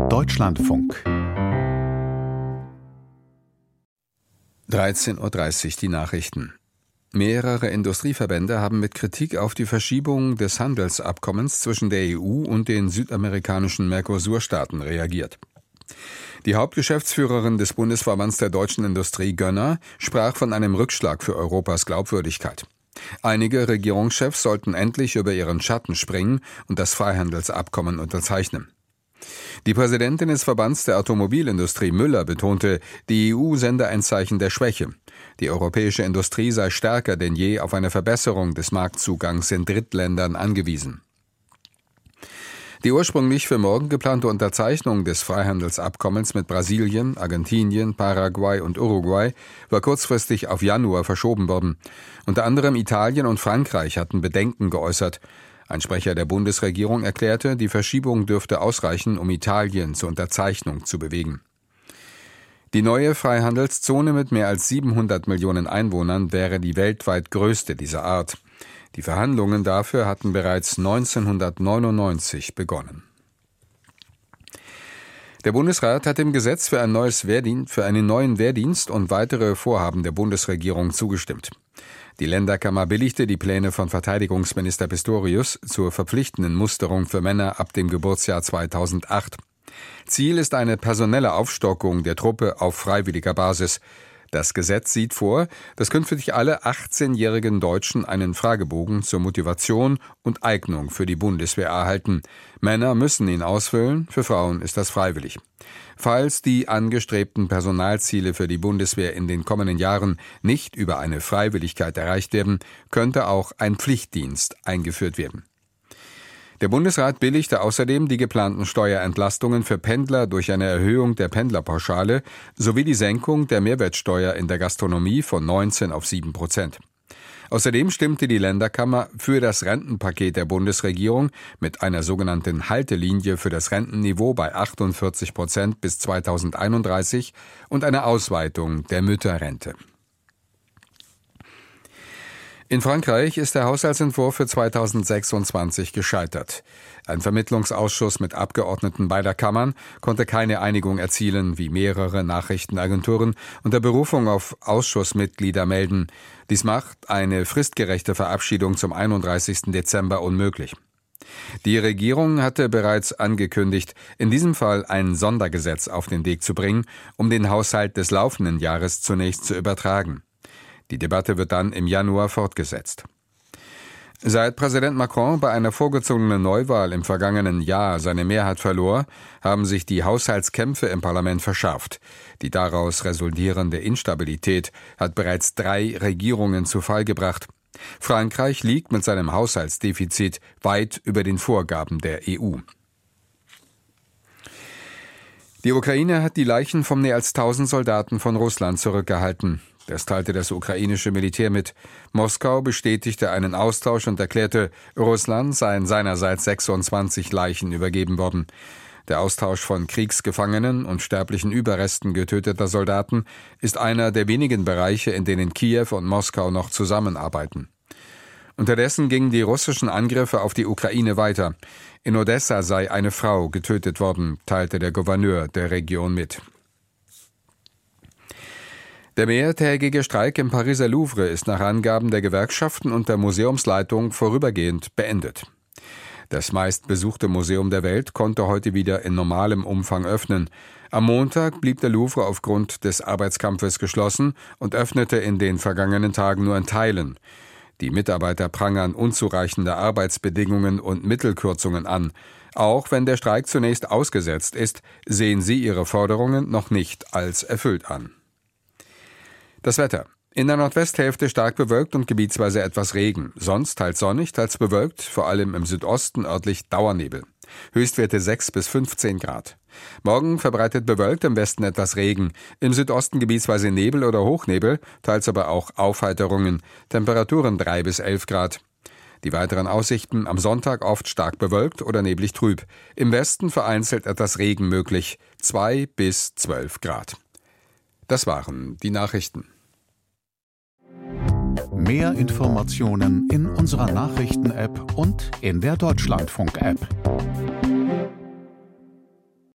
Deutschlandfunk 13:30 Uhr die Nachrichten. Mehrere Industrieverbände haben mit Kritik auf die Verschiebung des Handelsabkommens zwischen der EU und den südamerikanischen Mercosur-Staaten reagiert. Die Hauptgeschäftsführerin des Bundesverbands der deutschen Industrie, Gönner, sprach von einem Rückschlag für Europas Glaubwürdigkeit. Einige Regierungschefs sollten endlich über ihren Schatten springen und das Freihandelsabkommen unterzeichnen. Die Präsidentin des Verbands der Automobilindustrie, Müller, betonte, die EU sende ein Zeichen der Schwäche. Die europäische Industrie sei stärker denn je auf eine Verbesserung des Marktzugangs in Drittländern angewiesen. Die ursprünglich für morgen geplante Unterzeichnung des Freihandelsabkommens mit Brasilien, Argentinien, Paraguay und Uruguay war kurzfristig auf Januar verschoben worden. Unter anderem Italien und Frankreich hatten Bedenken geäußert. Ein Sprecher der Bundesregierung erklärte, die Verschiebung dürfte ausreichen, um Italien zur Unterzeichnung zu bewegen. Die neue Freihandelszone mit mehr als 700 Millionen Einwohnern wäre die weltweit größte dieser Art. Die Verhandlungen dafür hatten bereits 1999 begonnen. Der Bundesrat hat dem Gesetz für einen neuen Wehrdienst und weitere Vorhaben der Bundesregierung zugestimmt. Die Länderkammer billigte die Pläne von Verteidigungsminister Pistorius zur verpflichtenden Musterung für Männer ab dem Geburtsjahr 2008. Ziel ist eine personelle Aufstockung der Truppe auf freiwilliger Basis. Das Gesetz sieht vor, dass künftig alle 18-jährigen Deutschen einen Fragebogen zur Motivation und Eignung für die Bundeswehr erhalten. Männer müssen ihn ausfüllen, für Frauen ist das freiwillig. Falls die angestrebten Personalziele für die Bundeswehr in den kommenden Jahren nicht über eine Freiwilligkeit erreicht werden, könnte auch ein Pflichtdienst eingeführt werden. Der Bundesrat billigte außerdem die geplanten Steuerentlastungen für Pendler durch eine Erhöhung der Pendlerpauschale sowie die Senkung der Mehrwertsteuer in der Gastronomie von 19 auf 7%. Außerdem stimmte die Länderkammer für das Rentenpaket der Bundesregierung mit einer sogenannten Haltelinie für das Rentenniveau bei 48% bis 2031 und einer Ausweitung der Mütterrente. In Frankreich ist der Haushaltsentwurf für 2026 gescheitert. Ein Vermittlungsausschuss mit Abgeordneten beider Kammern konnte keine Einigung erzielen, wie mehrere Nachrichtenagenturen unter Berufung auf Ausschussmitglieder melden. Dies macht eine fristgerechte Verabschiedung zum 31. Dezember unmöglich. Die Regierung hatte bereits angekündigt, in diesem Fall ein Sondergesetz auf den Weg zu bringen, um den Haushalt des laufenden Jahres zunächst zu übertragen. Die Debatte wird dann im Januar fortgesetzt. Seit Präsident Macron bei einer vorgezogenen Neuwahl im vergangenen Jahr seine Mehrheit verlor, haben sich die Haushaltskämpfe im Parlament verschärft. Die daraus resultierende Instabilität hat bereits 3 Regierungen zu Fall gebracht. Frankreich liegt mit seinem Haushaltsdefizit weit über den Vorgaben der EU. Die Ukraine hat die Leichen von mehr als 1000 Soldaten von Russland zurückgehalten. Das teilte das ukrainische Militär mit. Moskau bestätigte einen Austausch und erklärte, Russland seien seinerseits 26 Leichen übergeben worden. Der Austausch von Kriegsgefangenen und sterblichen Überresten getöteter Soldaten ist einer der wenigen Bereiche, in denen Kiew und Moskau noch zusammenarbeiten. Unterdessen gingen die russischen Angriffe auf die Ukraine weiter. In Odessa sei eine Frau getötet worden, teilte der Gouverneur der Region mit. Der mehrtägige Streik im Pariser Louvre ist nach Angaben der Gewerkschaften und der Museumsleitung vorübergehend beendet. Das meistbesuchte Museum der Welt konnte heute wieder in normalem Umfang öffnen. Am Montag blieb der Louvre aufgrund des Arbeitskampfes geschlossen und öffnete in den vergangenen Tagen nur in Teilen. Die Mitarbeiter prangern unzureichende Arbeitsbedingungen und Mittelkürzungen an. Auch wenn der Streik zunächst ausgesetzt ist, sehen sie ihre Forderungen noch nicht als erfüllt an. Das Wetter. In der Nordwesthälfte stark bewölkt und gebietsweise etwas Regen. Sonst teils sonnig, teils bewölkt, vor allem im Südosten örtlich Dauernebel. Höchstwerte 6 bis 15 Grad. Morgen verbreitet bewölkt, im Westen etwas Regen. Im Südosten gebietsweise Nebel oder Hochnebel, teils aber auch Aufheiterungen. Temperaturen 3 bis 11 Grad. Die weiteren Aussichten: am Sonntag oft stark bewölkt oder neblig trüb. Im Westen vereinzelt etwas Regen möglich. 2 bis 12 Grad. Das waren die Nachrichten. Mehr Informationen in unserer Nachrichten-App und in der Deutschlandfunk-App.